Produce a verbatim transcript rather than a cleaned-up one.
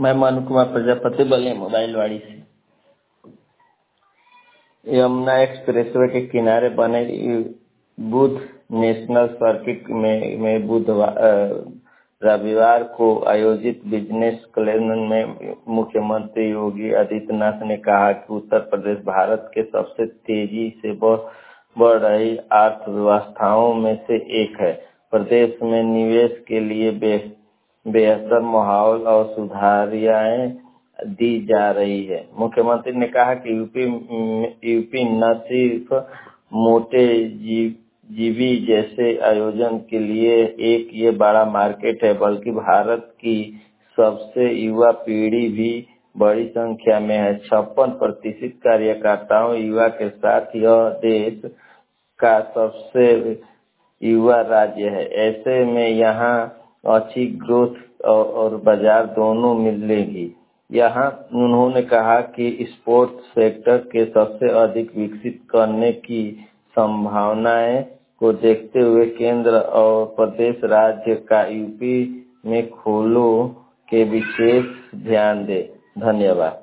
मैं मनु कुमार प्रजापति बलिया मोबाइल वाड़ी से। यमुना एक्सप्रेसवे के किनारे बने बुध नेशनल सर्किट में में बुधवार रविवार को आयोजित बिजनेस कॉन्क्लेव में मुख्यमंत्री योगी आदित्यनाथ ने कहा कि उत्तर प्रदेश भारत के सबसे तेजी से बढ़ रही अर्थव्यवस्थाओं में से एक है। प्रदेश में निवेश के लिए बेहतर माहौल और सुधारियां दी जा रही है। मुख्यमंत्री ने कहा कि यूपी यूपी न सिर्फ मोटे जीवी जैसे आयोजन के लिए एक ये बड़ा मार्केट है, बल्कि भारत की सबसे युवा पीढ़ी भी बड़ी संख्या में है। छप्पन प्रतिशत कार्यकर्ताओं युवा के साथ यह देश का सबसे युवा राज्य है। ऐसे में यहाँ अच्छी ग्रोथ और, और बाजार दोनों मिलेगी। यहाँ उन्होंने कहा कि स्पोर्ट्स सेक्टर के सबसे अधिक विकसित करने की संभावनाएं को देखते हुए केंद्र और प्रदेश राज्य का यूपी में खोलों के विशेष ध्यान दे। धन्यवाद।